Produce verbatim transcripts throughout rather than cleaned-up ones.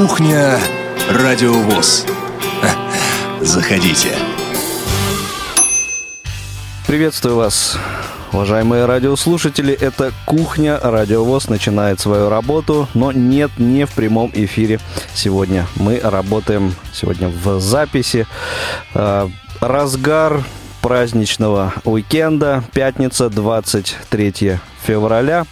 Кухня Радиовоз. Заходите. Приветствую вас, уважаемые радиослушатели. Это Кухня Радиовоз начинает свою работу, но нет, не в прямом эфире сегодня. Мы работаем сегодня в записи. Разгар праздничного уикенда, пятница, двадцать третьего февраля.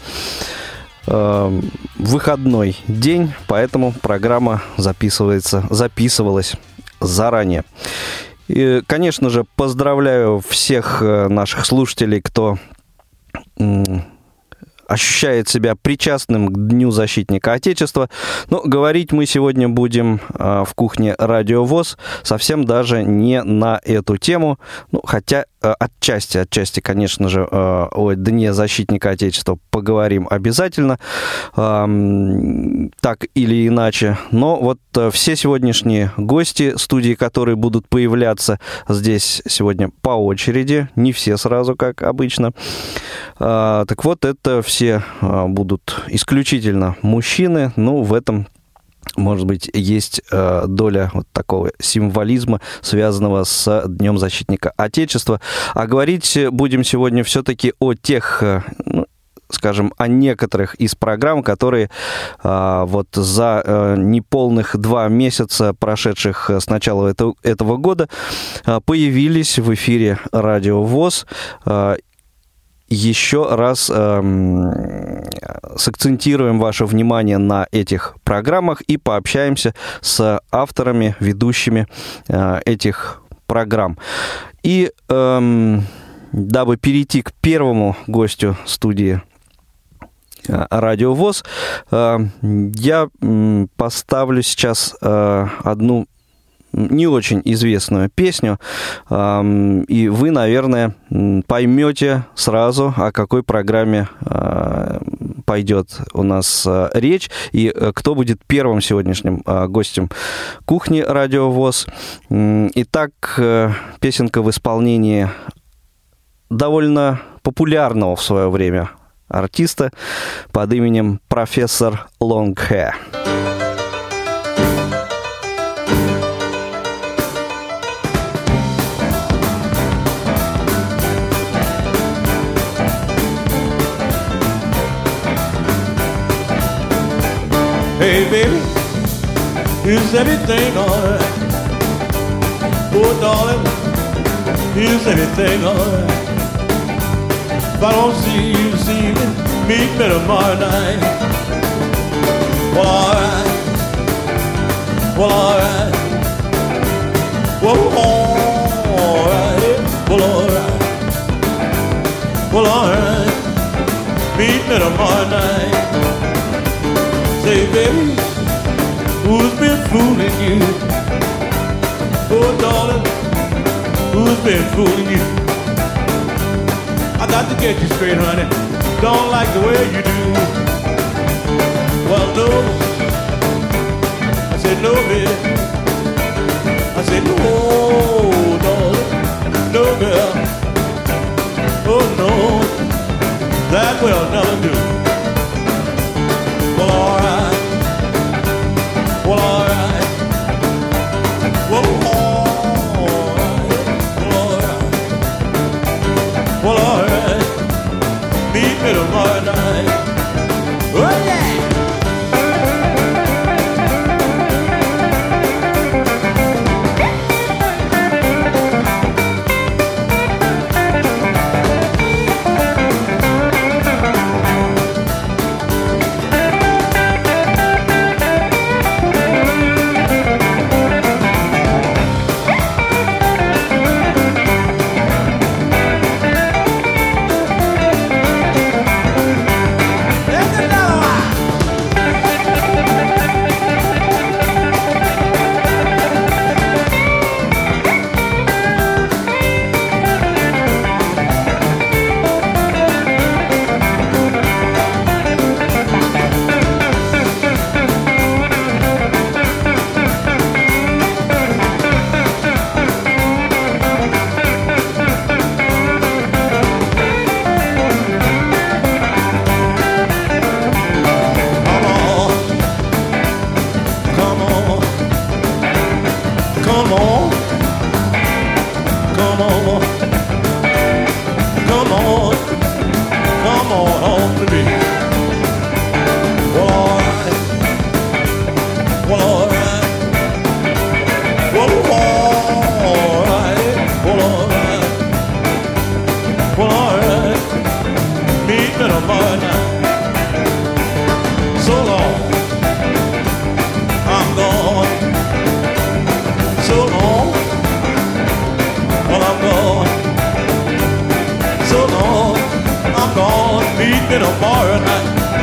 Выходной день, поэтому программа записывается, записывалась заранее. И, конечно же, поздравляю всех наших слушателей, кто м- ощущает себя причастным к Дню защитника Отечества. Но говорить мы сегодня будем э, в Кухне Радиовоз совсем даже не на эту тему. Ну, хотя э, отчасти, отчасти, конечно же, э, о Дне защитника Отечества поговорим обязательно, э, так или иначе. Но вот э, все сегодняшние гости студии, которые будут появляться здесь сегодня по очереди, не все сразу, как обычно. Э, так вот, это все Все будут исключительно мужчины, ну, в этом, может быть, есть э, доля вот такого символизма, связанного с Днем защитника Отечества. А говорить будем сегодня все-таки о тех, э, ну, скажем, о некоторых из программ, которые э, вот за э, неполных два месяца, прошедших с начала этого, этого года, э, появились в эфире Радиовоз. Э, Еще раз э, сакцентируем ваше внимание на этих программах и пообщаемся с авторами, ведущими э, этих программ. И э, дабы перейти к первому гостю студии э, Радиовоз, э, я э, поставлю сейчас э, одну не очень известную песню, и вы, наверное, поймете сразу, о какой программе пойдет у нас речь, и кто будет первым сегодняшним гостем Кухни Радиовоз. Итак, песенка в исполнении довольно популярного в свое время артиста под именем профессор Longhair. Hey baby, is everything alright? Oh darling, is everything alright? If I don't see you this evening, meet me tomorrow night. Well alright, well alright, well alright, well alright, well alright, meet me tomorrow night. Say, baby, who's been fooling you? Oh, darling, who's been fooling you? I got to get you straight, honey. Don't like the way you do. Well, no. I said, no, baby. I said, no, darling. No, girl. Oh, no. That will never do. Well, alright. Well, alright. Well, alright. Well, alright. Well, alright. Meet me tomorrow night. Oh, yeah! come on home to me. Well, alright. Well, alright. Well, alright. Well, alright. Well, alright. Meet me tomorrow night. So long. I'm gone. So long. Well, I'm gone. So long. I'm gone. Meet me tomorrow night.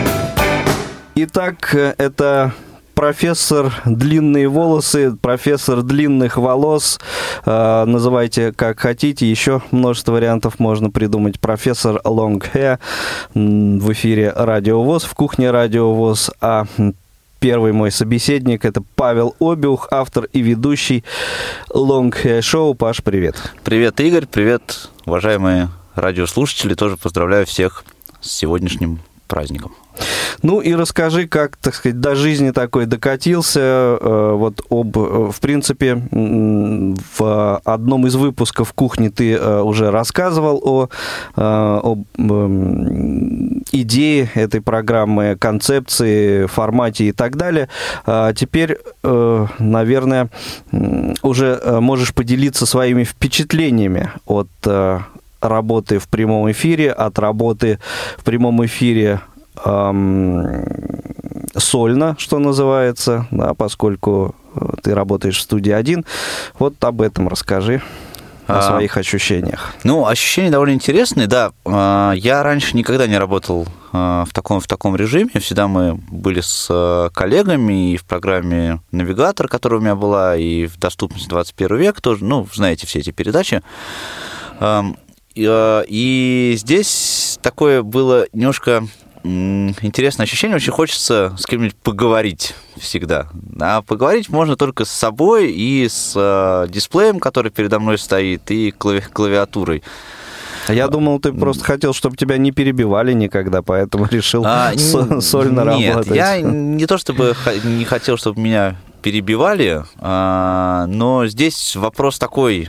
Итак, это профессор длинные волосы, профессор длинных волос, э, называйте как хотите, еще множество вариантов можно придумать. Профессор Long Hair в эфире Радио ВОС, в кухне Радио ВОС, а первый мой собеседник — это Павел Обиух, автор и ведущий Long Hair Show. Паш, привет. Привет, Игорь, привет, уважаемые радиослушатели, тоже поздравляю всех с сегодняшним праздником. Ну и расскажи, как, так сказать, до жизни такой докатился. Э, вот об, в принципе, в одном из выпусков «Кухни» ты э, уже рассказывал о, э, об э, идее этой программы, концепции, формате и так далее. А теперь, э, наверное, уже можешь поделиться своими впечатлениями от э, работы в прямом эфире, от работы в прямом эфире сольно, что называется, да, поскольку ты работаешь в студии один. Вот об этом расскажи, о своих ощущениях. Ну, ощущения довольно интересные, да. Я раньше никогда не работал в таком, в таком режиме. Всегда мы были с коллегами и в программе «Навигатор», которая у меня была, и в «Доступность двадцать первый век» тоже. Ну, знаете все эти передачи. И здесь такое было немножко интересное ощущение, очень хочется с кем-нибудь поговорить всегда. А поговорить можно только с собой и с э, дисплеем, который передо мной стоит, и клави- клавиатурой. Я думал, ты просто хотел, чтобы тебя не перебивали никогда, поэтому решил а, со- сольно нет, работать. Нет, я не то чтобы не хотел, чтобы меня перебивали, а, но здесь вопрос такой...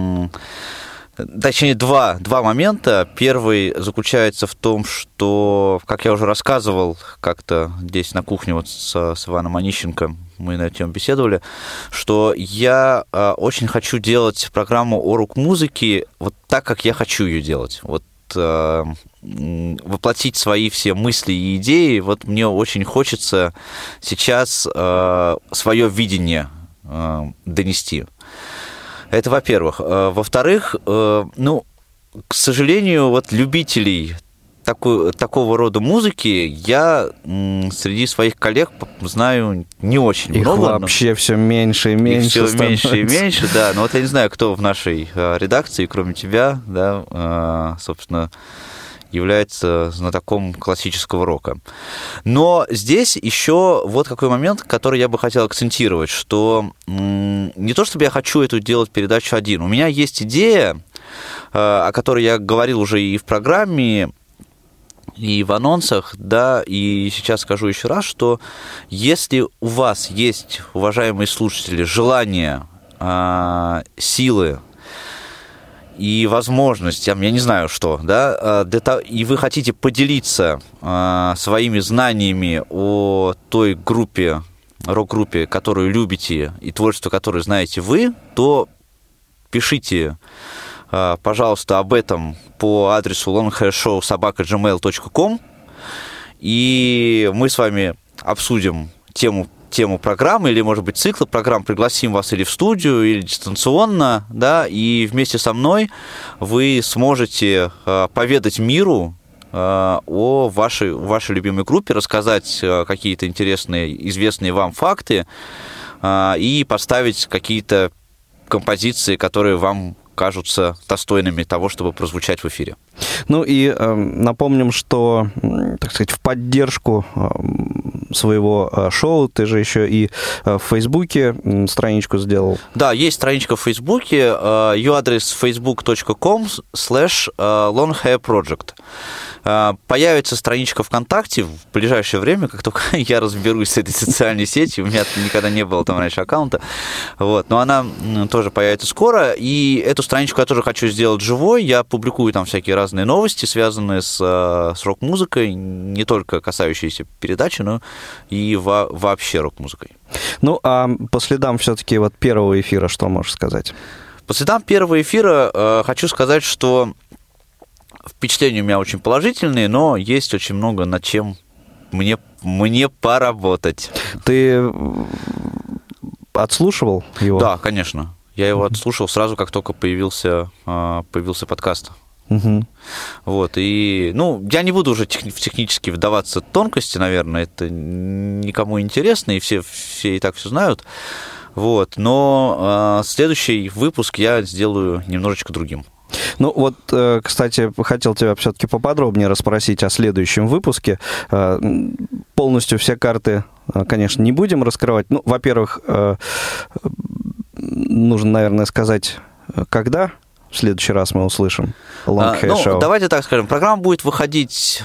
Точнее, два, два момента. Первый заключается в том, что, как я уже рассказывал как-то здесь на кухне вот с, с Иваном Онищенко, мы на эту тему беседовали, что я э, очень хочу делать программу о рок-музыке вот так, как я хочу ее делать. Вот э, воплотить свои все мысли и идеи. Вот мне очень хочется сейчас э, свое видение э, донести. Это во-первых. Во-вторых, ну, к сожалению, вот любителей такой, такого рода музыки я среди своих коллег знаю не очень Их много. Их вообще все меньше и меньше. Их все меньше и меньше, да. Но вот я не знаю, кто в нашей редакции, кроме тебя, да, собственно, является знатоком классического рока. Но здесь еще вот какой момент, который я бы хотел акцентировать, что не то чтобы я хочу эту делать передачу один. У меня есть идея, о которой я говорил уже и в программе, и в анонсах, да, и сейчас скажу еще раз, что если у вас есть, уважаемые слушатели, желание, силы, и возможность, я не знаю что, да, для того, и вы хотите поделиться э, своими знаниями о той группе, рок-группе, которую любите, и творчество, которое знаете вы, то пишите, э, пожалуйста, об этом по адресу longhairshow собака джи мейл точка ком, и мы с вами обсудим тему тему программы или, может быть, цикла программ, пригласим вас или в студию, или дистанционно, да, и вместе со мной вы сможете э, поведать миру э, о вашей, вашей любимой группе, рассказать э, какие-то интересные, известные вам факты э, и поставить какие-то композиции, которые вам кажутся достойными того, чтобы прозвучать в эфире. Ну и э, напомним, что, так сказать, в поддержку э, своего э, шоу, ты же еще и э, в Фейсбуке м, страничку сделал. Да, есть страничка в Фейсбуке, э, ее адрес facebook dot com slash longhairproject. Появится страничка ВКонтакте в ближайшее время, как только я разберусь с этой социальной сетью. У меня никогда не было там раньше аккаунта. Вот. Но она тоже появится скоро. И эту страничку я тоже хочу сделать живой. Я публикую там всякие разные новости, связанные с, с рок-музыкой, не только касающиеся передачи, но и во, вообще рок-музыкой. Ну, а по следам все-таки вот первого эфира что можешь сказать? По следам первого эфира э, хочу сказать, что впечатления у меня очень положительные, но есть очень много над чем мне, мне поработать. Ты отслушивал его? Да, конечно. Я его отслушал сразу, как только появился, появился подкаст. Угу. Вот, и, ну, я не буду уже тех, технически вдаваться в тонкости, наверное, это никому интересно, и все, все и так все знают. Вот, но э, следующий выпуск я сделаю немножечко другим. Ну вот, кстати, хотел тебя все-таки поподробнее расспросить о следующем выпуске. Полностью все карты, конечно, не будем раскрывать. Ну, во-первых, нужно, наверное, сказать, когда в следующий раз мы услышим Long Hair Show. Ну, давайте так скажем. Программа будет выходить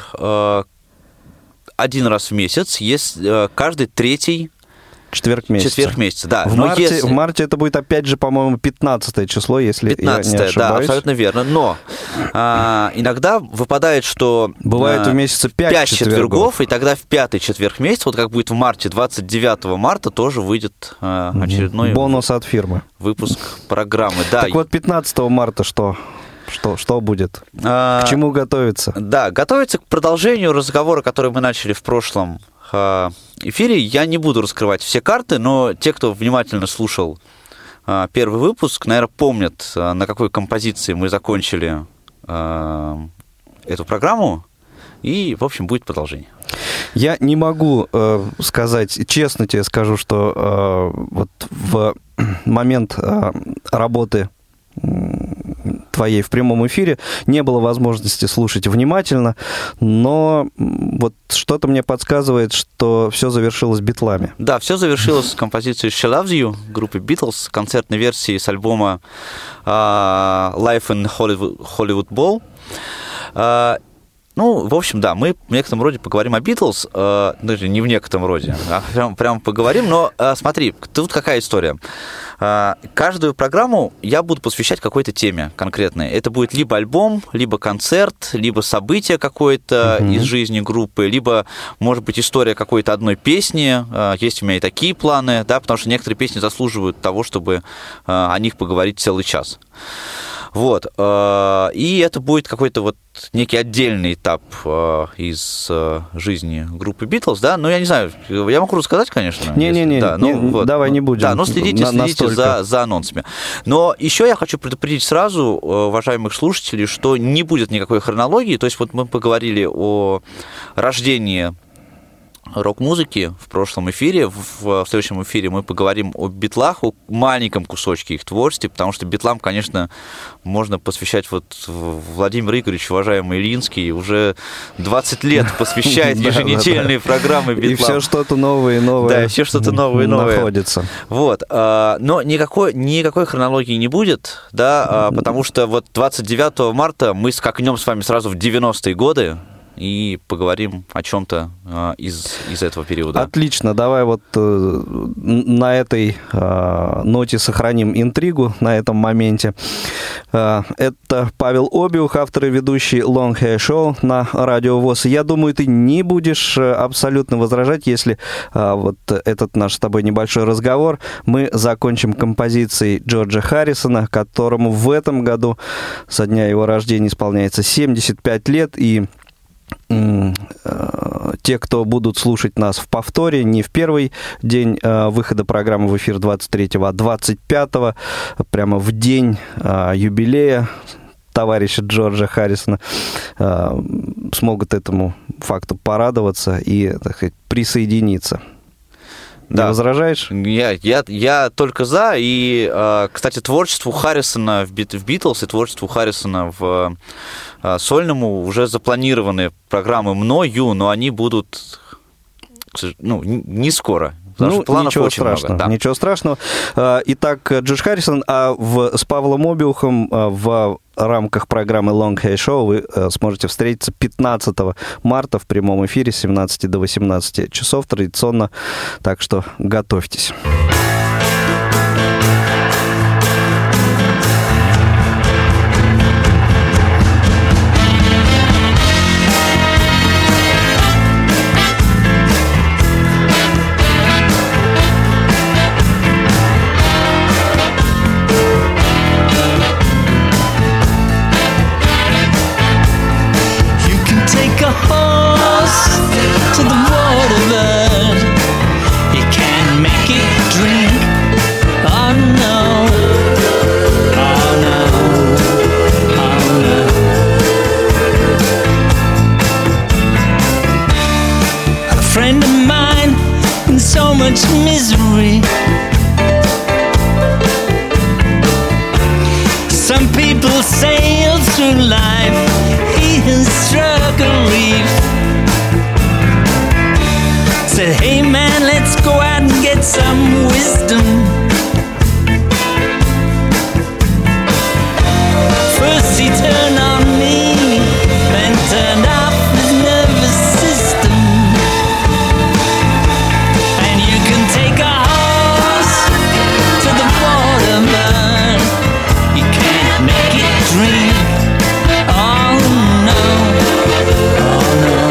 один раз в месяц, если каждый третий Четверг месяца. Четверг месяца, да. В, марте, если... в марте это будет, опять же, по-моему, пятнадцатое число, если пятнадцатое, я не ошибаюсь. Да, абсолютно верно. Но а, иногда выпадает, что... Бывает а, в месяце пять, пять четвергов. четвергов, и тогда в пятый четверг месяца, вот как будет в марте, двадцать девятого марта, тоже выйдет а, очередной... Бонус от фирмы. Выпуск программы, да. Так вот, пятнадцатого марта что? Что, что будет? А, к чему готовиться? Да, готовиться к продолжению разговора, который мы начали в прошлом эфире. Я не буду раскрывать все карты, но те, кто внимательно слушал первый выпуск, наверное, помнят, на какой композиции мы закончили эту программу. И, в общем, будет продолжение. Я не могу э, сказать, честно тебе скажу, что э, вот в момент э, работы твоей в прямом эфире не было возможности слушать внимательно, но вот что-то мне подсказывает, что все завершилось битлами. Да, все завершилось с композицией She Loves You группы Beatles, концертной версии с альбома uh, Life in Hollywood, Hollywood Bowl. Uh, Ну, в общем, да, мы в некотором роде поговорим о Битлз, э, даже не в некотором роде, а прям, прям поговорим, но э, смотри, тут какая история. Э, каждую программу я буду посвящать какой-то теме конкретной. Это будет либо альбом, либо концерт, либо событие какое-то mm-hmm. из жизни группы, либо, может быть, история какой-то одной песни. Э, есть у меня и такие планы, да, потому что некоторые песни заслуживают того, чтобы э, о них поговорить целый час. Вот, и это будет какой-то вот некий отдельный этап из жизни группы Битлз, да, но я не знаю, я могу рассказать, конечно. Не-не-не, да, ну, не, вот, давай не будем. Да, но следите, на, следите за, за анонсами. Но еще я хочу предупредить сразу, уважаемых слушателей, что не будет никакой хронологии, то есть вот мы поговорили о рождении рок-музыки в прошлом эфире. В, в следующем эфире мы поговорим о Битлах, о маленьком кусочке их творчества, потому что Битлам, конечно, можно посвящать вот Владимир Игоревич, уважаемый Ильинский, уже двадцать лет посвящает еженедельные программы Битлам. И все что-то новое и новое. Да, все что-то новое и новое находится. Вот. Но никакой, никакой хронологии не будет, да, потому что вот двадцать девятого марта мы скакнем с вами сразу в девяностые годы, и поговорим о чем-то э, из, из этого периода. Отлично, давай вот э, на этой э, ноте сохраним интригу, на этом моменте. Э, это Павел Обиух, автор и ведущий Long Hair Show на Радио ВОС. Я думаю, ты не будешь абсолютно возражать, если э, вот этот наш с тобой небольшой разговор мы закончим композицией Джорджа Харрисона, которому в этом году со дня его рождения исполняется семьдесят пять лет, и те, кто будут слушать нас в повторе, не в первый день выхода программы в эфир двадцать третьего, а двадцать пятого, прямо в день юбилея товарища Джорджа Харрисона, смогут этому факту порадоваться и, так сказать, присоединиться. Да. Не возражаешь? Я, я, я только за. И, кстати, творчеству Харрисона в Битлз и творчеству Харрисона в сольному уже запланированы программы мною, но они будут ну, не скоро. Потому Ну, что планов ничего очень страшного, много. Да. ничего страшного. Итак, Джош Харрисон, а в, с Павлом Обиухом в рамках программы Long Hair Show вы сможете встретиться пятнадцатого марта в прямом эфире с семнадцати до восемнадцати часов традиционно, так что готовьтесь. To the waterbird, you can't make it drink. Oh no, oh no, oh no. A friend of mine in so much misery. Some people sail through life, he has struck a reef. Said, hey man, let's go out and get some wisdom. First he turned on me, then turned off his nervous system. And you can take a horse to the water, man, you can't make it drink. Oh no, oh no,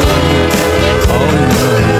oh no.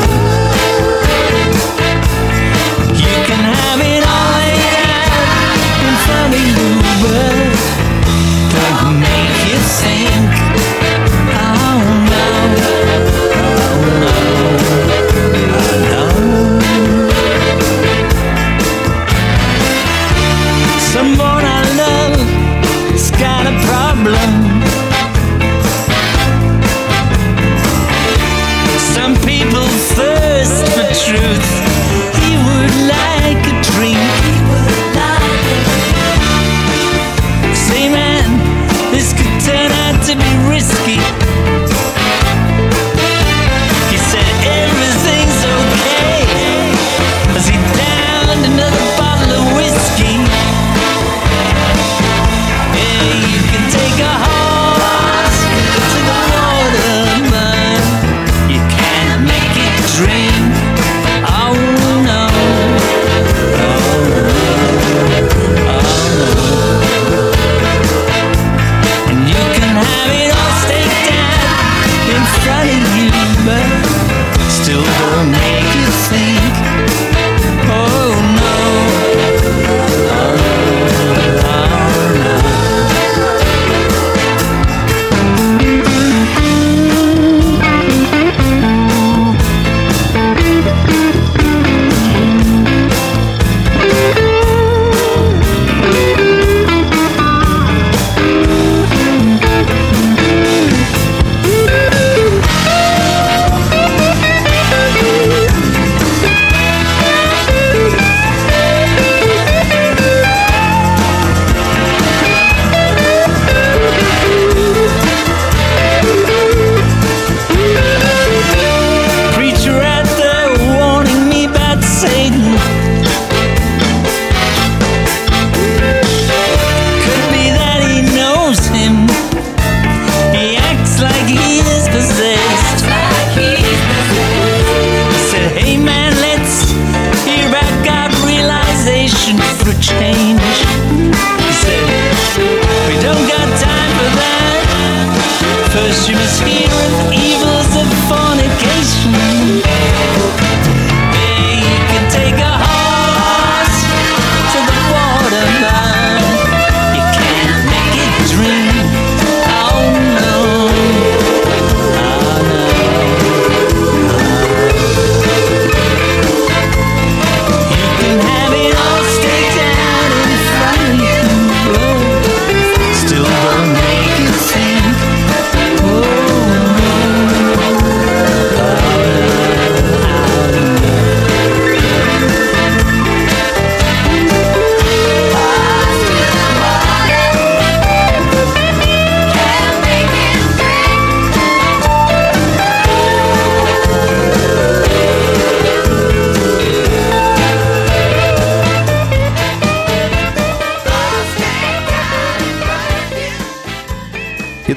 Still don't make you think. Oh,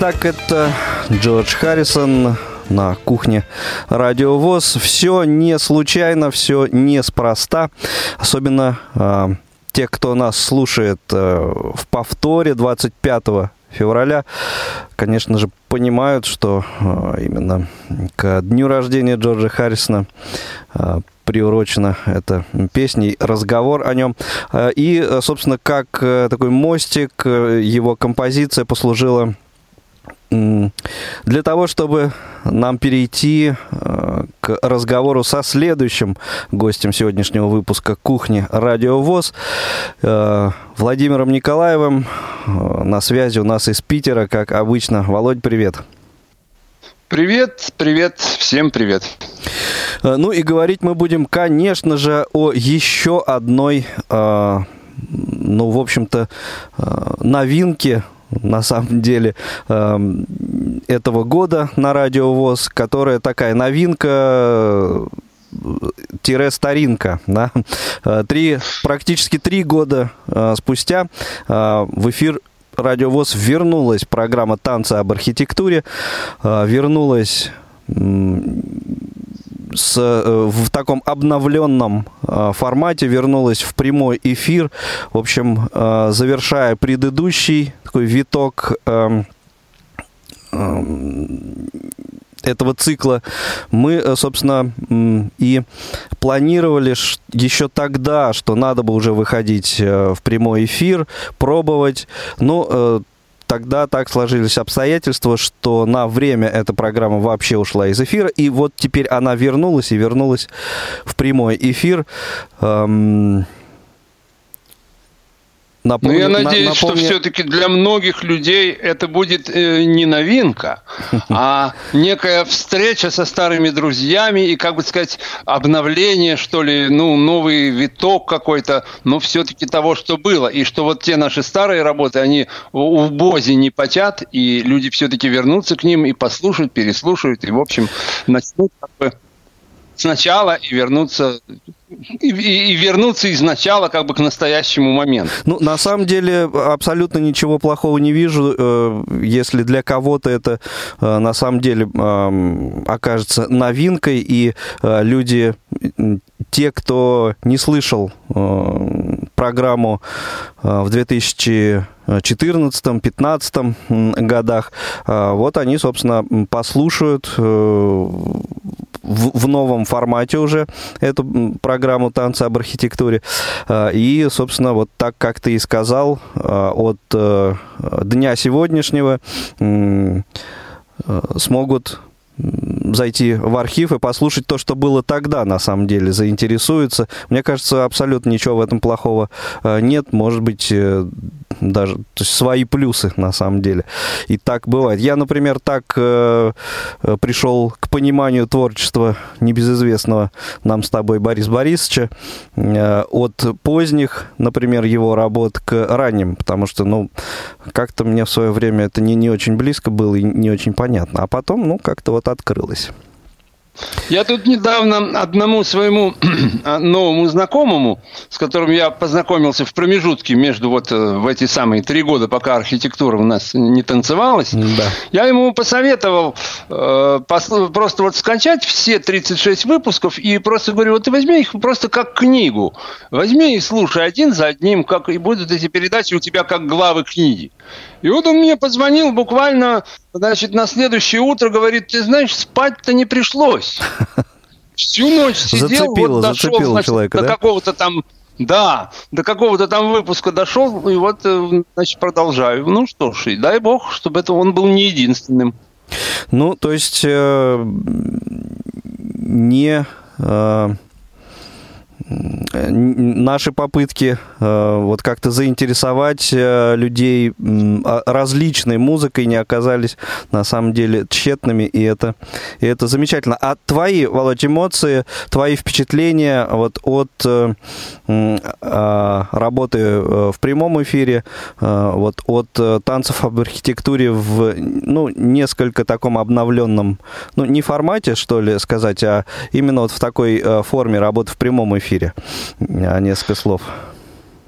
Итак, это Джордж Харрисон на кухне Радио ВОС. Все не случайно, все неспроста. Особенно э, те, кто нас слушает э, в повторе двадцать пятого февраля, конечно же, понимают, что э, именно к дню рождения Джорджа Харрисона э, приурочена эта песня, разговор о нем. И, собственно, как такой мостик, его композиция послужила для того, чтобы нам перейти к разговору со следующим гостем сегодняшнего выпуска «Кухни Радио ВОС» Владимиром Николаевым. На связи у нас из Питера, как обычно. Володь, привет. Привет, привет, всем привет. Ну и говорить мы будем, конечно же, о еще одной, ну, в общем-то, новинке, на самом деле, этого года на Радио ВОС, которая такая новинка, старинка, да? Три, практически три года спустя в эфир Радио ВОС вернулась программа «Танцы об архитектуре», вернулась с, в таком обновленном формате, вернулась в прямой эфир. В общем, завершая предыдущий такой виток этого цикла, мы, собственно, и планировали еще тогда, что надо бы уже выходить в прямой эфир, пробовать, но тогда так сложились обстоятельства, что на время эта программа вообще ушла из эфира, и вот теперь она вернулась, и вернулась в прямой эфир. Напомню, ну, я надеюсь, напомню... что все-таки для многих людей это будет э, не новинка, а некая встреча со старыми друзьями и, как бы сказать, обновление, что ли, ну, новый виток какой-то, но все-таки того, что было. И что вот те наши старые работы, они в БОЗе не потят, и люди все-таки вернутся к ним и послушают, переслушают, и, в общем, начнут как бы сначала и вернуться... И, и, и вернуться изначала как бы к настоящему моменту. Ну, на самом деле, абсолютно ничего плохого не вижу. Если для кого-то это на самом деле окажется новинкой, и люди, те, кто не слышал программу в две тысячи четырнадцатом-пятнадцатом годах, вот они, собственно, послушают в новом формате уже эту программу «Танцы об архитектуре». И, собственно, вот так, как ты и сказал, от дня сегодняшнего смогут зайти в архив и послушать то, что было тогда, на самом деле, заинтересуются. Мне кажется, абсолютно ничего в этом плохого нет. Может быть, даже то есть свои плюсы, на самом деле. И так бывает. Я, например, так э, пришел к пониманию творчества небезызвестного нам с тобой Бориса Борисовича э, от поздних, например, его работ к ранним, потому что, ну, как-то мне в свое время это не, не очень близко было и не очень понятно. А потом, ну, как-то вот открылось. Я тут недавно одному своему новому знакомому, с которым я познакомился в промежутке между вот в эти самые три года, пока архитектура у нас не танцевалась, да. Я ему посоветовал э, пос- просто вот скачать все тридцать шесть выпусков и просто говорю, вот ты возьми их просто как книгу, возьми и слушай один за одним, как и будут эти передачи у тебя как главы книги. И вот он мне позвонил буквально, значит, на следующее утро, говорит, ты знаешь, спать-то не пришлось. Всю ночь сидел, зацепило, вот дошел, значит, человека, до да? какого-то там, да, до какого-то там выпуска дошел, и вот, значит, продолжаю. Ну что ж, и дай бог, чтобы это он был не единственным. Ну, то есть, э, не... Э... Наши попытки э, вот как-то заинтересовать э, людей э, различной музыкой не оказались на самом деле тщетными, и это, и это замечательно. А твои, Володь, эмоции, твои впечатления вот от э, э, работы в прямом эфире, э, вот от э, танцев об архитектуре в, ну, несколько таком обновленном, ну, не формате, что ли, сказать, а именно вот в такой э, форме работы в прямом эфире. Несколько слов.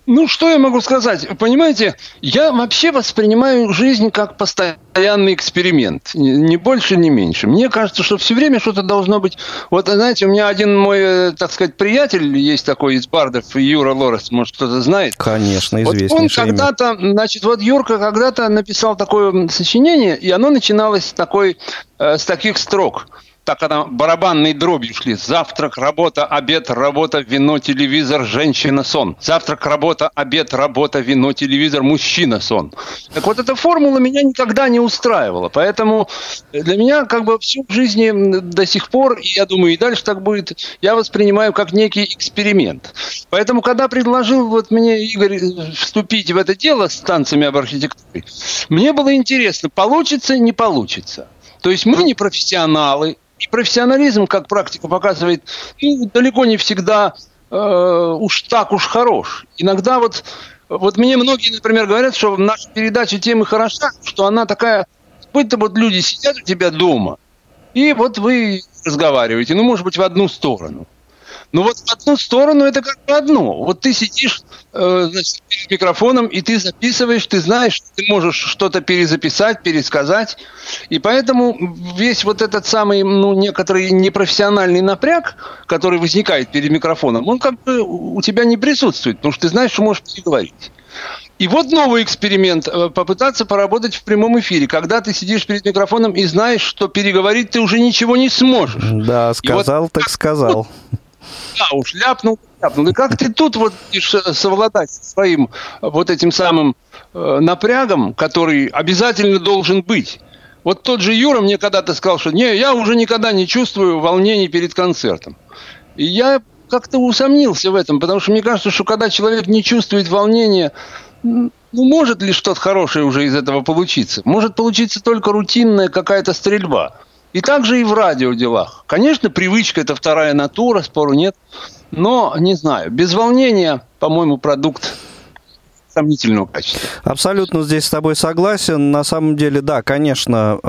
Ну, что я могу сказать? Понимаете, я вообще воспринимаю жизнь как постоянный эксперимент. Ни больше, ни меньше. Мне кажется, что все время что-то должно быть... Вот, знаете, у меня один мой, так сказать, приятель есть такой из бардов, Юра Лорес, может, кто-то знает. Конечно, вот известнейшее он когда-то, имя. Значит, вот Юрка когда-то написал такое сочинение, и оно начиналось с, такой, с таких строк. Так она барабанной дробью шли. Завтрак, работа, обед, работа, вино, телевизор, женщина, сон. Завтрак, работа, обед, работа, вино, телевизор, мужчина, сон. Так вот, эта формула меня никогда не устраивала. Поэтому для меня как бы всю жизнь до сих пор, и я думаю, и дальше так будет, я воспринимаю как некий эксперимент. Поэтому, когда предложил вот мне Игорь вступить в это дело с танцами об архитектуре, мне было интересно, получится, не получится. То есть мы не профессионалы. И профессионализм, как практика показывает, ну, далеко не всегда э, уж так уж хорош. Иногда вот, вот мне многие, например, говорят, что наша передача тем и хороша, что она такая, будто вот люди сидят у тебя дома, и вот вы разговариваете, ну, может быть, в одну сторону. Ну вот в одну сторону это как бы одно. Вот ты сидишь э, значит, перед микрофоном, и ты записываешь, ты знаешь, что ты можешь что-то перезаписать, пересказать. И поэтому весь вот этот самый, ну, некоторый непрофессиональный напряг, который возникает перед микрофоном, он как бы у тебя не присутствует, потому что ты знаешь, что можешь переговорить. И вот новый эксперимент – попытаться поработать в прямом эфире, когда ты сидишь перед микрофоном и знаешь, что переговорить ты уже ничего не сможешь. Да, сказал, вот, так сказал. Да, уж ляпнул, ляпнул. И как ты тут вот будешь совладать со своим вот этим самым э, напрягом, который обязательно должен быть? Вот тот же Юра мне когда-то сказал, что не, я уже никогда не чувствую волнений перед концертом. И я как-то усомнился в этом, потому что мне кажется, что когда человек не чувствует волнения, ну, может ли что-то хорошее уже из этого получиться? Может получиться только рутинная какая-то стрельба. И также и в радиоделах. Конечно, привычка – это вторая натура, спору нет. Но, не знаю, без волнения, по-моему, продукт сомнительного качества. Абсолютно здесь с тобой согласен. На самом деле, да, конечно,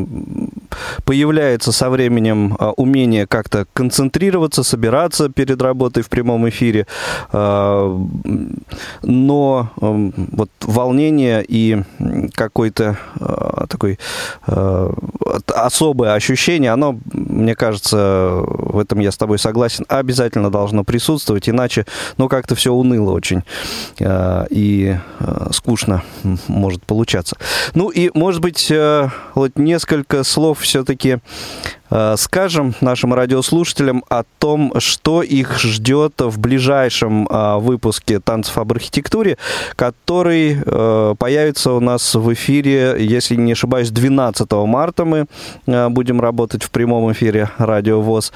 появляется со временем умение как-то концентрироваться, собираться перед работой в прямом эфире. Но вот волнение и какое-то такое особое ощущение, оно, мне кажется, в этом я с тобой согласен, обязательно должно присутствовать, иначе, ну, как-то все уныло очень. И И скучно может получаться. Ну и, может быть, вот несколько слов все-таки скажем нашим радиослушателям о том, что их ждет в ближайшем выпуске «Танцев об архитектуре», который появится у нас в эфире, если не ошибаюсь, двенадцатого марта мы будем работать в прямом эфире «Радио ВОС».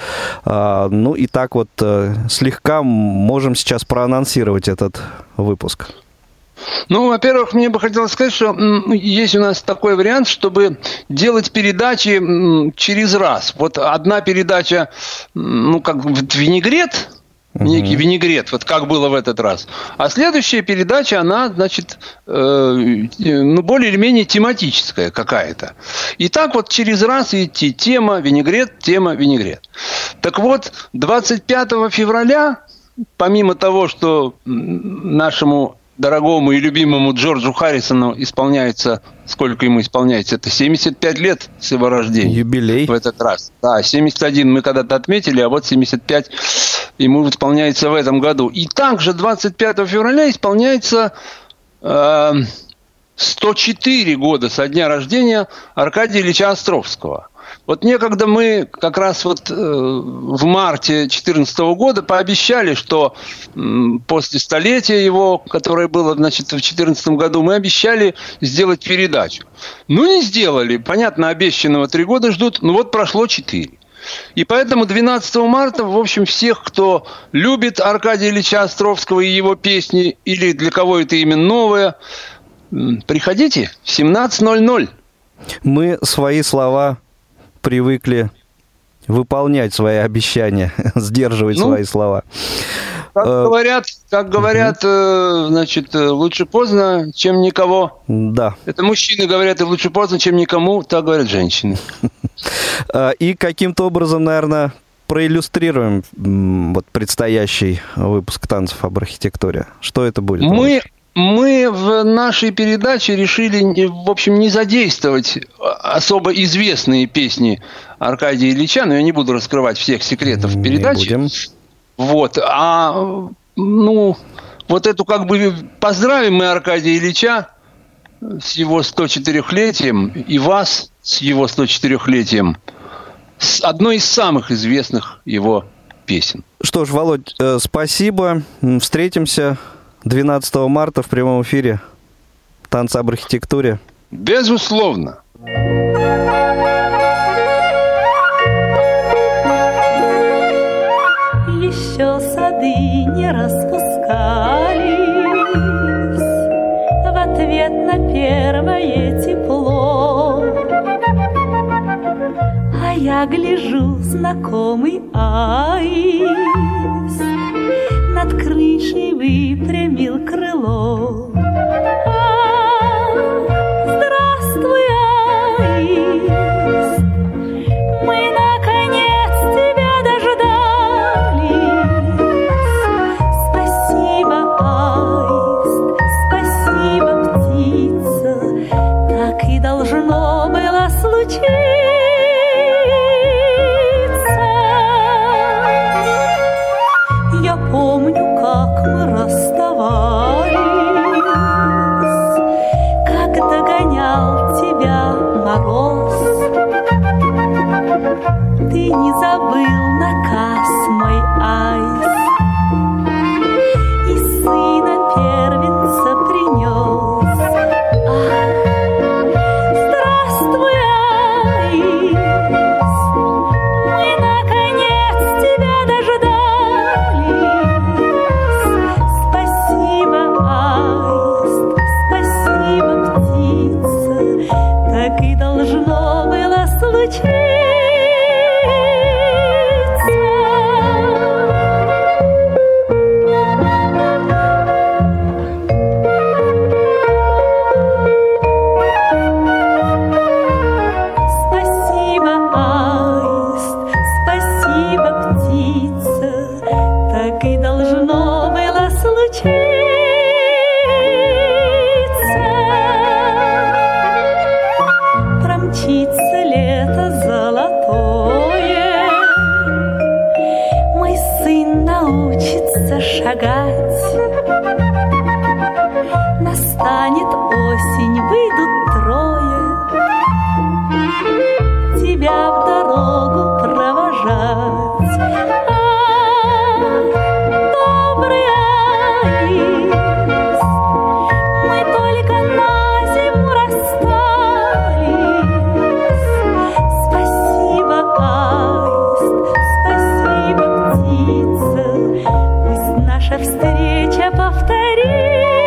Ну и так вот слегка можем сейчас проанонсировать этот выпуск. Ну, во-первых, мне бы хотелось сказать, что есть у нас такой вариант, чтобы делать передачи через раз. Вот одна передача, ну, как винегрет, uh-huh. некий винегрет, вот как было в этот раз. А следующая передача, она, значит, э, ну, более или менее тематическая какая-то. И так вот через раз идти тема, винегрет, тема, винегрет. Так вот, двадцать пятого февраля, помимо того, что нашему дорогому и любимому Джорджу Харрисону исполняется, сколько ему исполняется, это семьдесят пять лет с его рождения. Юбилей. В этот раз. Да, семьдесят один мы когда-то отметили, а вот семьдесят пять ему исполняется в этом году. И также двадцать пятого февраля исполняется э, сто четыре года со дня рождения Аркадия Ильича Островского. Вот некогда мы как раз вот э, в марте две тысячи четырнадцатого года пообещали, что э, после столетия его, которое было, значит, в две тысячи четырнадцатом году, мы обещали сделать передачу. Ну, не сделали. Понятно, обещанного три года ждут, ну вот прошло четыре. И поэтому двенадцатого марта, в общем, всех, кто любит Аркадия Ильича Островского и его песни, или для кого это имя новое, приходите в семнадцать ноль ноль. Мы свои слова привыкли выполнять свои обещания, сдерживать ну, свои слова. Как говорят, как говорят, угу. значит, лучше поздно, чем никого. Да. Это мужчины говорят, и лучше поздно, чем никому, так говорят женщины. И каким-то образом, наверное, проиллюстрируем м, вот предстоящий выпуск «Танцев об архитектуре». Что это будет? Мы, мы в нашей передаче решили, в общем, не задействовать особо известные песни Аркадия Ильича, но я не буду раскрывать всех секретов Не передачи. будем. Вот, а, ну, вот эту как бы поздравим мы Аркадия Ильича с его сто четырёхлетием и вас с его сто четырёхлетием, с одной из самых известных его песен. Что ж, Володь, э, спасибо. М, Встретимся двенадцатого марта в прямом эфире «Танцы об архитектуре». Безусловно. Еще сады не распускались в ответ на первое тепло, а я гляжу, знакомый аист над крышей выпрямил крыло. Ах, здравствуй, аист, мы наконец тебя дождались. Спасибо, аист, спасибо, птица, так и должно было случиться. Я помню, как мы расставались, как догонял тебя мороз. Ты не забыл наказ мой, аист, и сына первенца принес. Ах, здравствуй, аист, мы наконец тебя дождались. Спасибо, аист, спасибо, птица, так и должно было случиться. Спасибо, аист, спасибо, птица, так и должно было случиться. Промчится лето золотое, мой сын научится шагать. Настанет осень, выйдут трое тебя в дорогу провожать. Ах, добрый аист, мы только на зиму расстались. Спасибо, аист, спасибо, птица, пусть наша встреча повторится.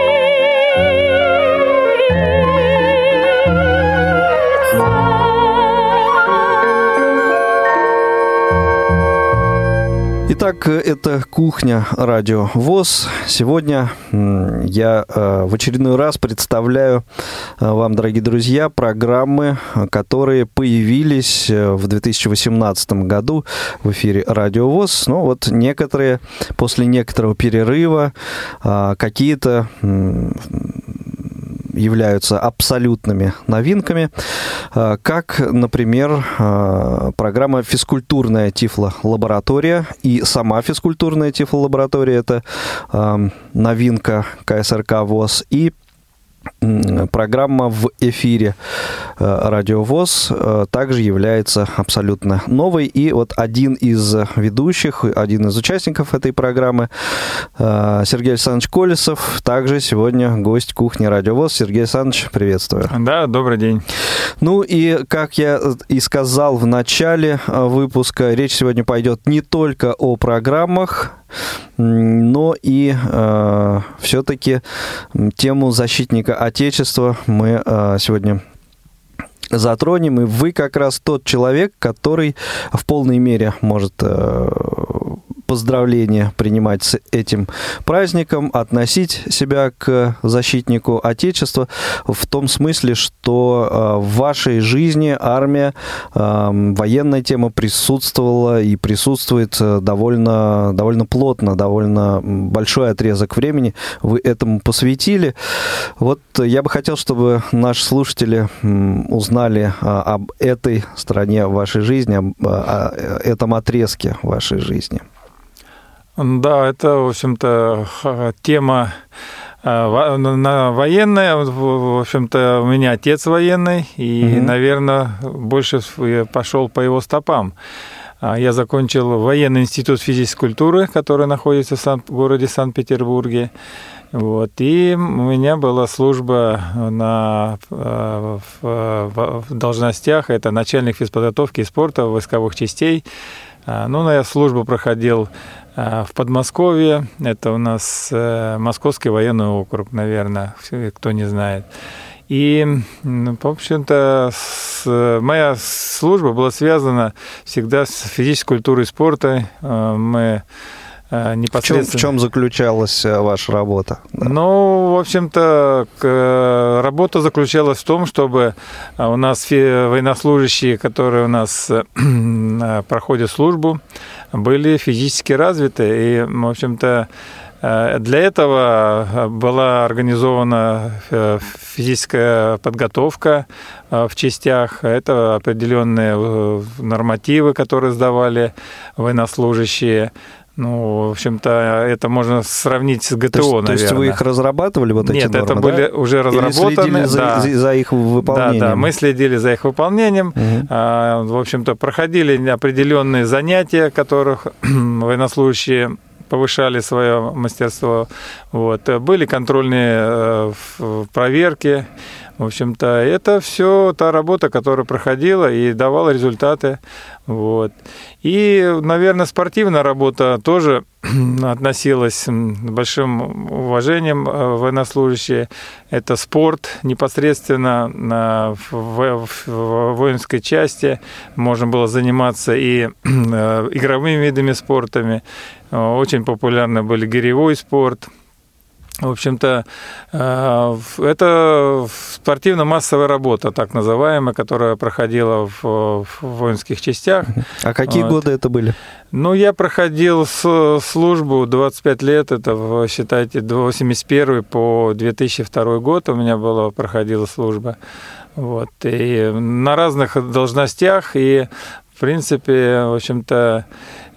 Итак, это «Кухня Радио ВОС». Сегодня м, я э, в очередной раз представляю э, вам, дорогие друзья, программы, которые появились э, в две тысячи восемнадцатом году в эфире Радио ВОС. Ну вот некоторые, после некоторого перерыва, э, какие-то м, являются абсолютными новинками, э, как, например, э, программа «Физкультурная тифлолаборатория». И сама физкультурная тифлолаборатория – это э, новинка ка эс эр ка ВОС. И программа в эфире Радио ВОС также является абсолютно новой. И вот один из ведущих, один из участников этой программы, Сергей Александрович Колесов, также сегодня гость кухни Радио ВОС. Сергей Александрович, приветствую. Да, добрый день. Ну и, как я и сказал в начале выпуска, речь сегодня пойдет не только о программах, но и э, все-таки тему защитника Отечества мы э, сегодня затронем. И вы как раз тот человек, который в полной мере может э, поздравления принимать с этим праздником, относить себя к защитнику Отечества в том смысле, что в вашей жизни армия, военная тема присутствовала и присутствует довольно, довольно плотно, довольно большой отрезок времени вы этому посвятили. Вот я бы хотел, чтобы наши слушатели узнали об этой стороне вашей жизни, об этом отрезке вашей жизни. Да, это, в общем-то, тема военная. В общем-то, у меня отец военный, и, mm-hmm. наверное, больше пошел по его стопам. Я закончил военный институт физической культуры, который находится в Сан- городе Санкт-Петербурге. Вот. И у меня была служба на, в, в должностях, это начальник физподготовки и спорта войсковых частей. Ну, я службу проходил в Подмосковье, это у нас Московский военный округ, наверное, кто не знает. И, в общем-то, с, моя служба была связана всегда с физической культурой и спортом. Мы непосредственно... В чем, в чем заключалась ваша работа? Да. Ну, в общем-то, работа заключалась в том, чтобы у нас военнослужащие, которые у нас проходят службу, были физически развиты. И, в общем-то, для этого была организована физическая подготовка в частях. Это определенные нормативы, которые сдавали военнослужащие. Ну, в общем-то, это можно сравнить с ГТО, то есть, наверное. То есть вы их разрабатывали, вот эти Нет, нормы, это были да? уже разработаны. Или следили за, да. за, за их выполнением? Да, да, мы следили за их выполнением. Угу. А, в общем-то, проходили определенные занятия, которых военнослужащие повышали свое мастерство. Вот. Были контрольные проверки. В общем-то, это все та работа, которая проходила и давала результаты. Вот. И, наверное, спортивная работа тоже относилась с большим уважением военнослужащие. Это спорт непосредственно в воинской части. Можно было заниматься и игровыми видами спорта. Очень популярны были гиревой спорт. В общем-то, это спортивно-массовая работа, так называемая, которая проходила в воинских частях. А какие вот. годы это были? Ну, я проходил службу двадцать пять лет, это, считайте, восемьдесят первый по две тысячи второй год у меня была, проходила служба. Вот. И на разных должностях, и, в принципе, в общем-то,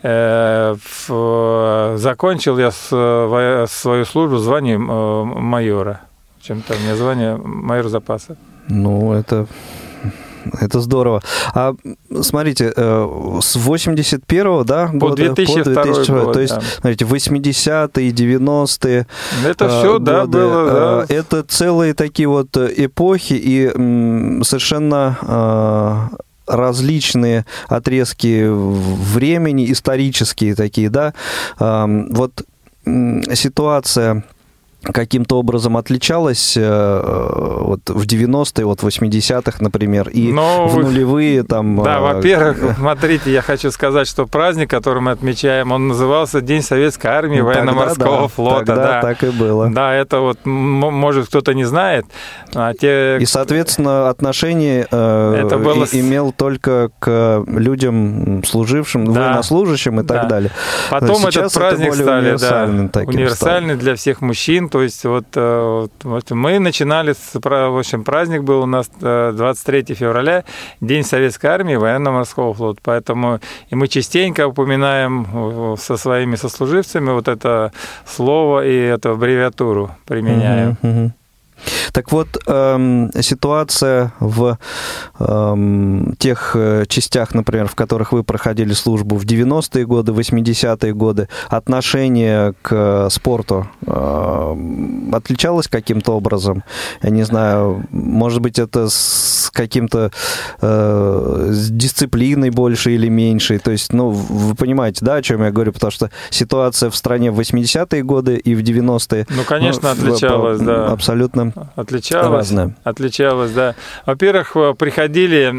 закончил я свою службу в звании майора. В чем-то у меня звание майор запаса. Ну, это, это здорово. А смотрите, с восемьдесят первого, да, по года, две тысячи второй по две тысячи второй год, то есть, да. Смотрите, восьмидесятые, девяностые это все, годы, да, было, да. Это целые такие вот эпохи, и совершенно различные отрезки времени, исторические такие, да. Вот ситуация каким-то образом отличалась вот, в девяностые, вот, в восьмидесятых, например, и Но в вы... нулевые там... Да, во-первых, смотрите, я хочу сказать, что праздник, который мы отмечаем, он назывался День Советской Армии, ну, Военно-Морского да, флота. Тогда да. так и было. Да, это вот, может, кто-то не знает. А те... И, соответственно, отношение это э, было... и, имел только к людям, служившим, да. военнослужащим и так да. далее. Потом этот праздник это стали универсальный, да, универсальный для всех мужчин. То есть вот, вот мы начинали, в общем, праздник был у нас двадцать третьего февраля, День Советской Армии, Военно-Морского флота. Поэтому и мы частенько упоминаем со своими сослуживцами вот это слово и эту аббревиатуру применяем. Uh-huh, uh-huh. Так вот, эм, ситуация в эм, тех частях, например, в которых вы проходили службу в девяностые годы, восьмидесятые годы, отношение к спорту э, отличалось каким-то образом? Я не знаю, может быть, это с каким-то э, с дисциплиной больше или меньше? То есть, ну, вы понимаете, да, о чем я говорю? Потому что ситуация в стране в восьмидесятые годы и в девяностые... Ну, конечно, ну, отличалась, по, да. Абсолютно было отличалось, разное. Отличалось, да. Во-первых, приходили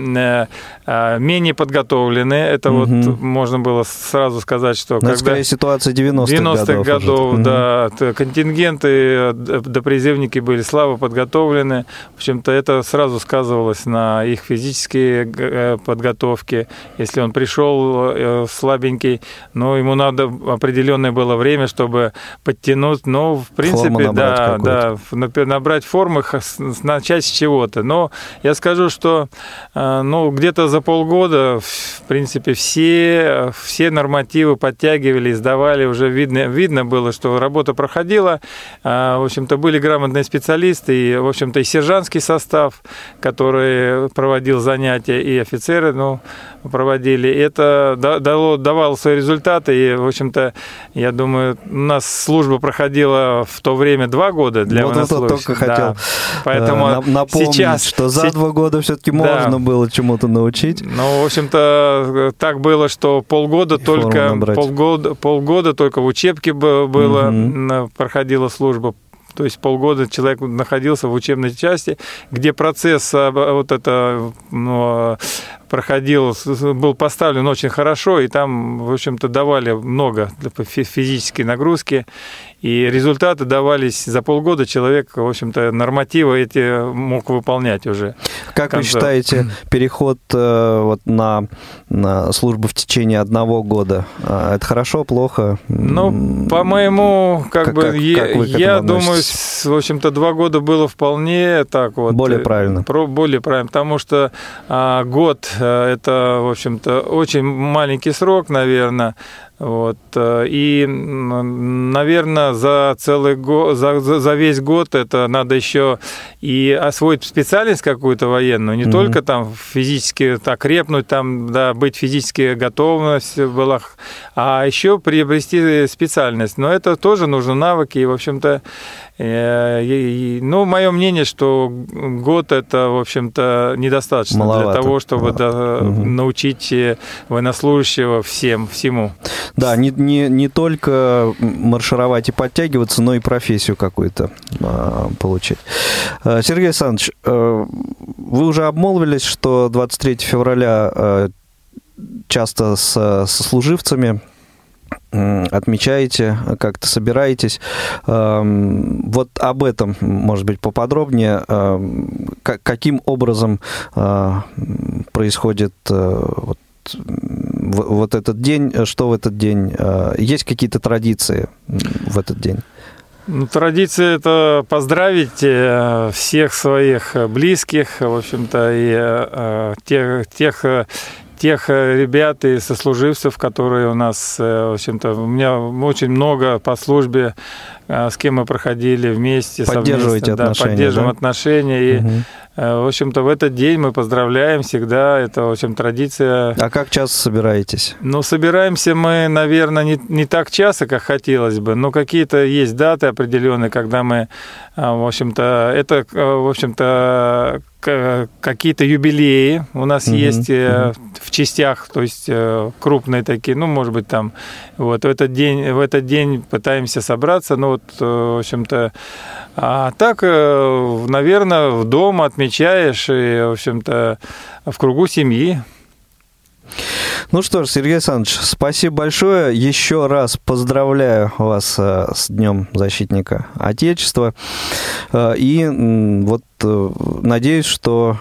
менее подготовленные. Это угу. вот можно было сразу сказать, что Но когда... Это скорее ситуация девяностых, девяностых годов. годов да. Угу. Контингенты, допризывники были слабо подготовлены. В общем-то, это сразу сказывалось на их физической подготовке. Если он пришел слабенький, но ему надо определенное было время, чтобы подтянуть. Но, в принципе, да, да, набрать формы, начать с чего-то. Но я скажу, что ну, где-то за полгода, в принципе, все, все нормативы подтягивали, сдавали, уже видно, видно было, что работа проходила. В общем-то, были грамотные специалисты, и, в общем-то, и сержантский состав, который проводил занятия, и офицеры, ну, проводили. Это дало, давало свои результаты, и, в общем-то, я думаю, у нас служба проходила в то время два года для вот военнослужащих. Только хотел да. Поэтому напомнить, сейчас, что за два года все-таки да. можно было чему-то научить. Ну, в общем-то, так было, что полгода и только полгода, полгода только в учебке было, угу. проходила служба. То есть полгода человек находился в учебной части, где процесс вот это ну, проходил, был поставлен очень хорошо, и там, в общем-то, давали много физической нагрузки, и результаты давались за полгода, человек, в общем-то, нормативы эти мог выполнять уже. Как вы считаете, переход вот на, на службу в течение одного года, это хорошо, плохо? Ну, по-моему, как, как бы, как, я, как я думаю, в общем-то, два года было вполне так вот. Более правильно. Более правильно, потому что а, год это, в общем-то, очень маленький срок, наверное. Вот. И, наверное, за целый год, за, за весь год это надо еще и освоить специальность какую-то военную, не mm-hmm. только там физически так крепнуть, там, да, быть физически готовность была, а еще приобрести специальность. Но это тоже нужны навыки, и, в общем-то, ну, мое мнение, что год это, в общем-то, недостаточно Маловато. Для того, чтобы да, угу. научить военнослужащего всем, всему. Да, не, не, не только маршировать и подтягиваться, но и профессию какую-то а, получить. Сергей Александрович, вы уже обмолвились, что двадцать третьего февраля часто с сослуживцами отмечаете, как-то собираетесь. Вот об этом, может быть, поподробнее. Каким образом происходит вот, вот этот день? Что в этот день? Есть какие-то традиции в этот день? Ну, традиция – это поздравить всех своих близких, в общем-то, и тех, тех тех ребят и сослуживцев, которые у нас, в общем-то, у меня очень много по службе, с кем мы проходили вместе. Поддерживаете совместно, отношения, да, поддерживаем да? отношения. И, угу. в общем-то, в этот день мы поздравляем всегда. Это, в общем, традиция. А как часто собираетесь? Ну, собираемся мы, наверное, не, не так часто, как хотелось бы, но какие-то есть даты определенные, когда мы, в общем-то, это, в общем-то, какие-то юбилеи у нас uh-huh, есть uh-huh. в частях, то есть крупные такие, ну, может быть, там, вот, в этот день, в этот день пытаемся собраться, ну, вот, в общем-то, а так, наверное, дома отмечаешь, и, в общем-то, в кругу семьи. Ну что ж, Сергей Александрович, спасибо большое. Еще раз поздравляю вас с Днем защитника Отечества. И вот надеюсь, что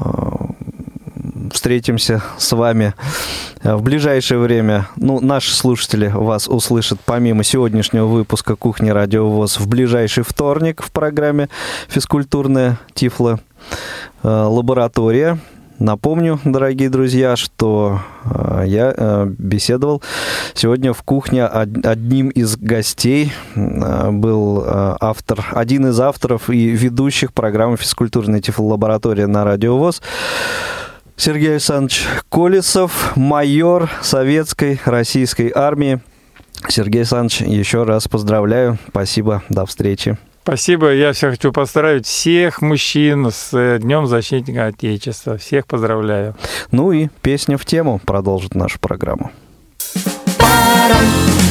встретимся с вами в ближайшее время. Ну, наши слушатели вас услышат помимо сегодняшнего выпуска «Кухни Радио ВОС» в ближайший вторник в программе «Физкультурная Тифло лаборатория». Напомню, дорогие друзья, что я беседовал сегодня в кухне. Одним из гостей был автор, один из авторов и ведущих программы «Физкультурная Тифлолаборатория» на Радио ВОС Сергей Александрович Колесов, майор Советской Российской Армии. Сергей Александрович, еще раз поздравляю. Спасибо, до встречи. Спасибо. Я всех хочу поздравить всех мужчин с Днем Защитника Отечества. Всех поздравляю. Ну и песня в тему продолжит нашу программу.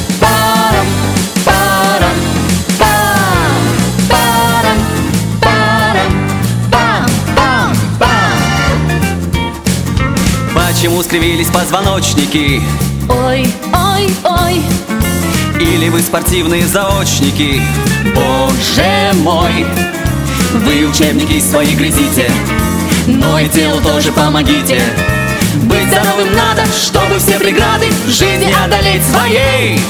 Ba-dum, ba-dum, ba-dum, ba-dum, ba-dum. Почему скривились позвоночники? Ой, ой, ой, Или вы спортивные заочники? Боже мой, вы учебники свои грызите, но и телу тоже помогите. Быть здоровым надо, чтобы все преграды в жизни одолеть своей.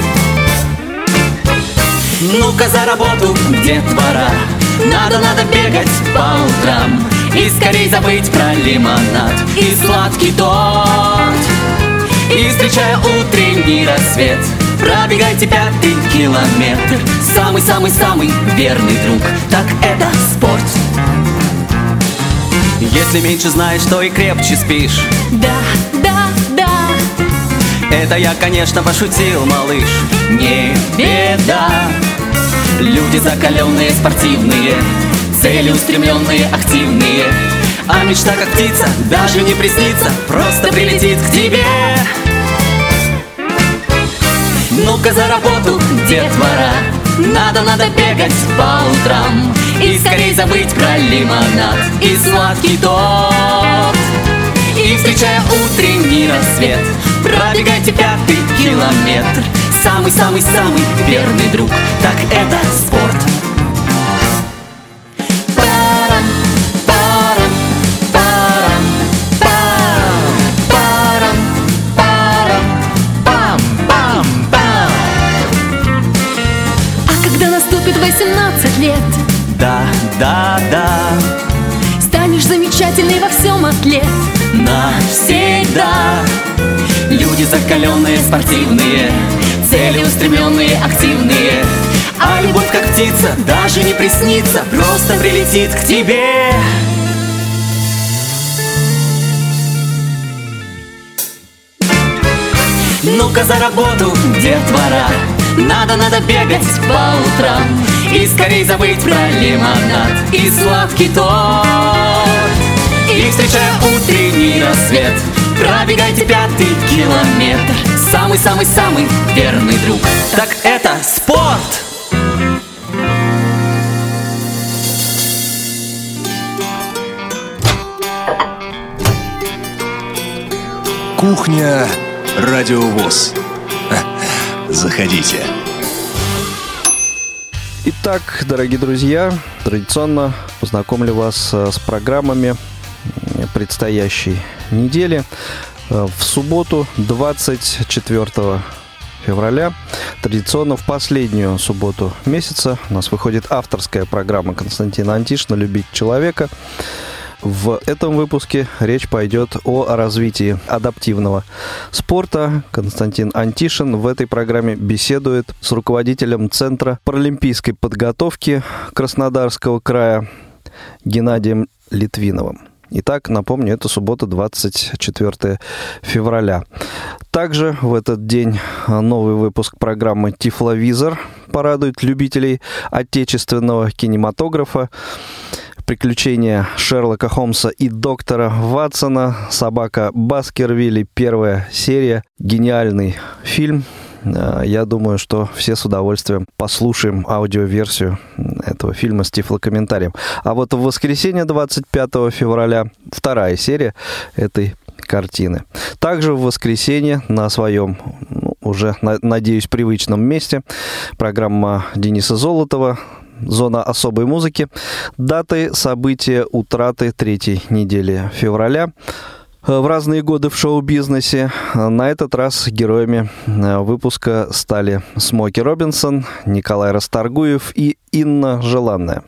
Ну-ка за работу, детвора, надо, надо бегать по утрам и скорей забыть про лимонад и сладкий торт. И встречая утренний рассвет, пробегайте пятый километр. Самый-самый-самый верный друг, так это спорт. Если меньше знаешь, то и крепче спишь. да, да, да, Это я, конечно, пошутил, малыш, не беда. Люди закаленные, спортивные, целеустремленные, активные, а мечта как птица даже не приснится, просто прилетит к тебе. Ну-ка за работу, детвора, надо, надо бегать по утрам и скорей забыть про лимонад и сладкий торт. И встречая утренний рассвет, пробегайте пятый километр. Самый-самый-самый верный друг, так это спорт. Парам, парам, парам, парам, парам, парам, пам, пам, пам. А когда наступит восемнадцать лет, Да, да, да, станешь замечательный во всем атлет. навсегда. Люди закаленные, спортивные, целеустремленные, активные, а любовь как птица даже не приснится, просто прилетит к тебе. Ну-ка за работу, детвора, надо, надо бегать по утрам и скорей забыть про лимонад и сладкий торт. И встречая утренний рассвет, пробегайте пятый километр. Самый-самый-самый верный друг, так это спорт. Кухня Радио ВОС. Заходите. Итак, дорогие друзья, традиционно познакомлю вас с программами предстоящей недели. В субботу, двадцать четвёртого февраля, традиционно в последнюю субботу месяца, у нас выходит авторская программа Константина Антишина «Любить человека». В этом выпуске речь пойдет о развитии адаптивного спорта. Константин Антишин в этой программе беседует с руководителем Центра паралимпийской подготовки Краснодарского края Геннадием Литвиновым. Итак, напомню, это суббота, двадцать четвёртого февраля. Также в этот день новый выпуск программы «Тифловизор» порадует любителей отечественного кинематографа. «Приключения Шерлока Холмса и доктора Ватсона», «Собака Баскервилей», первая серия. Гениальный фильм. Я думаю, что все с удовольствием послушаем аудиоверсию этого фильма с тифлокомментарием. А вот в воскресенье, двадцать пятого февраля, вторая серия этой картины. Также в воскресенье на своем, ну, уже, надеюсь, привычном месте программа Дениса Золотова «Зона особой музыки». Даты, события, утраты третьей недели февраля. В разные годы в шоу-бизнесе. На этот раз героями выпуска стали Смоки Робинсон, Николай Расторгуев и Инна Желанная.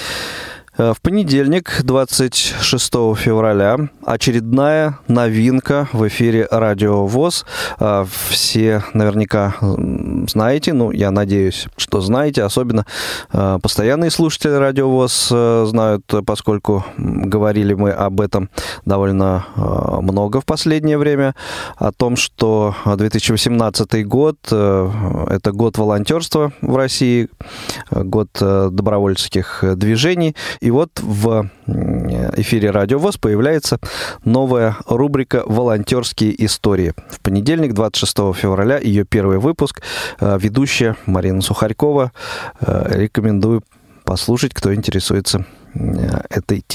В понедельник, двадцать шестого февраля, очередная новинка в эфире Радио ВОС. Все наверняка знаете, ну, я надеюсь, что знаете, особенно постоянные слушатели Радио ВОС знают, поскольку говорили мы об этом довольно много в последнее время, о том, что две тысячи восемнадцатый год – это год волонтерства в России, год добровольческих движений. И вот в эфире Радио ВОС появляется новая рубрика «Волонтерские истории». В понедельник, двадцать шестого февраля, ее первый выпуск. Ведущая Марина Сухарькова. Рекомендую послушать, кто интересуется этой темой.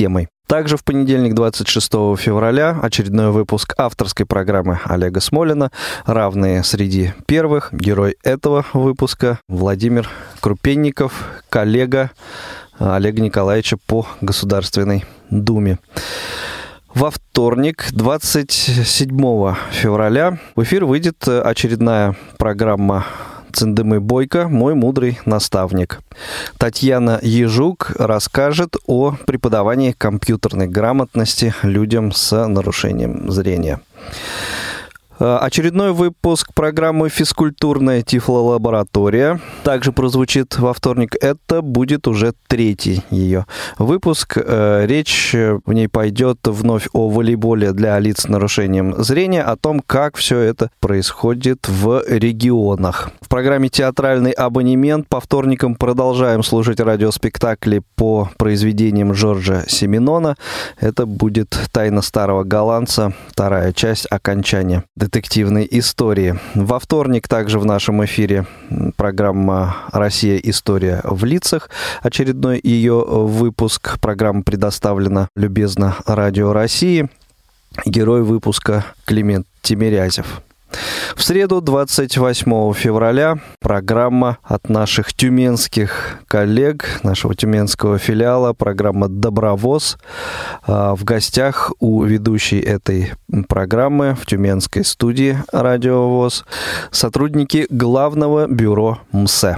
Также в понедельник, двадцать шестого февраля, очередной выпуск авторской программы Олега Смолина «Равные среди первых». Герой этого выпуска Владимир Крупенников, коллега Олега Николаевича по Государственной Думе. Во вторник, двадцать седьмого февраля, в эфир выйдет очередная программа Цендемы Бойко «Мой мудрый наставник». Татьяна Ежук расскажет о преподавании компьютерной грамотности людям с нарушением зрения. Очередной выпуск программы «Физкультурная тифлолаборатория» также прозвучит во вторник. Это будет уже третий ее выпуск. Речь в ней пойдет вновь о волейболе для лиц с нарушением зрения, о том, как все это происходит в регионах. В программе «Театральный абонемент» по вторникам продолжаем слушать радиоспектакли по произведениям Жоржа Сименона. Это будет «Тайна старого голландца», вторая часть, окончание детективной истории. Во вторник также в нашем эфире программа «Россия. История в лицах». Очередной ее выпуск. Программа предоставлена любезно Радио России. Герой выпуска Климент Тимирязев. В среду, двадцать восьмого февраля, программа от наших тюменских коллег, нашего тюменского филиала, программа «Добровоз». В гостях у ведущей этой программы в тюменской студии «Радио ВОС» сотрудники Главного бюро МСЭ.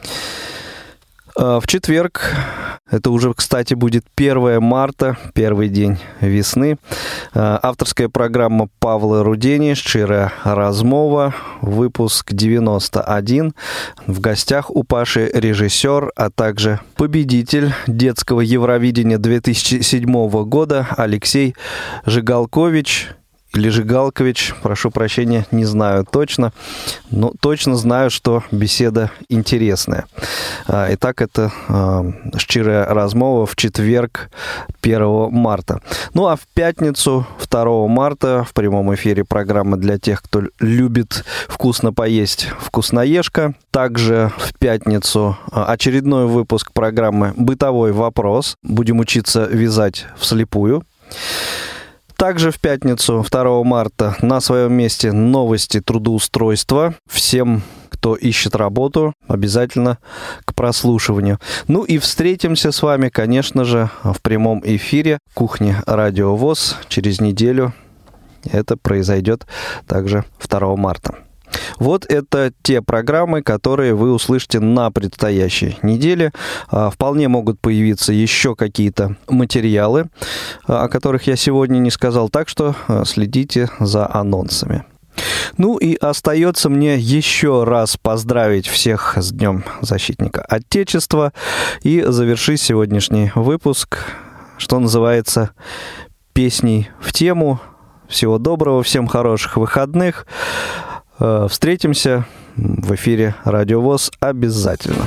В четверг, это уже, кстати, будет первое марта, первый день весны, авторская программа Павла Рудени «Щира размова», выпуск девяносто один. В гостях у Паши режиссер, а также победитель детского Евровидения две тысячи седьмого года Алексей Жигалкович. Или Жигалкович, прошу прощения, не знаю точно, но точно знаю, что беседа интересная. Итак, это «Щира размова» в четверг, первого марта. Ну а в пятницу, второго марта, в прямом эфире программа для тех, кто любит вкусно поесть, «Вкусноежка». Также в пятницу очередной выпуск программы «Бытовой вопрос». Будем учиться вязать вслепую. Также в пятницу, второго марта, на своем месте новости трудоустройства. Всем, кто ищет работу, обязательно к прослушиванию. Ну и встретимся с вами, конечно же, в прямом эфире «Кухни Радио ВОС» через неделю. Это произойдет также второго марта. Вот это те программы, которые вы услышите на предстоящей неделе. Вполне могут появиться еще какие-то материалы, о которых я сегодня не сказал, так что следите за анонсами. Ну и остается мне еще раз поздравить всех с Днем Защитника Отечества и завершить сегодняшний выпуск, что называется, песней в тему. Всего доброго, всем хороших выходных. Встретимся в эфире Радио ВОС обязательно.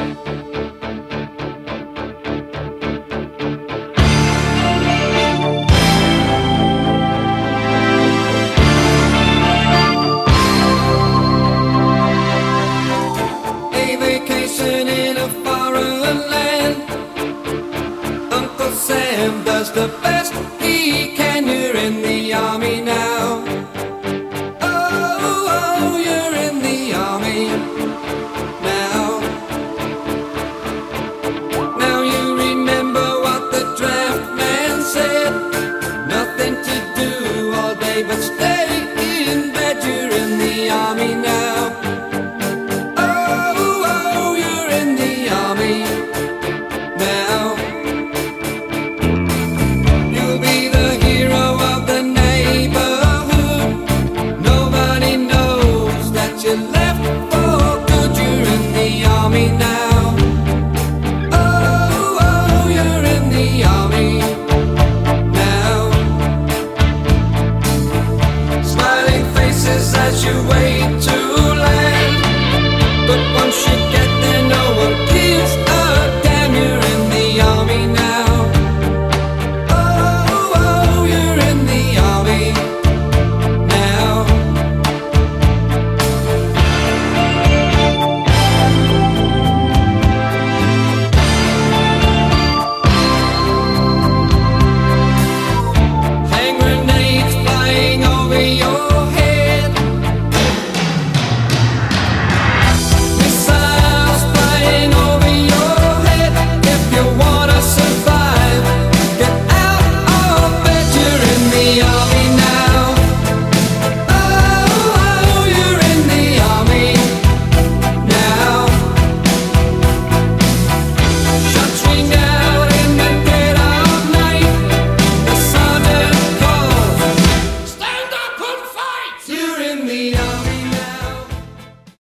A vacation in a foreign land. Uncle Sam does the best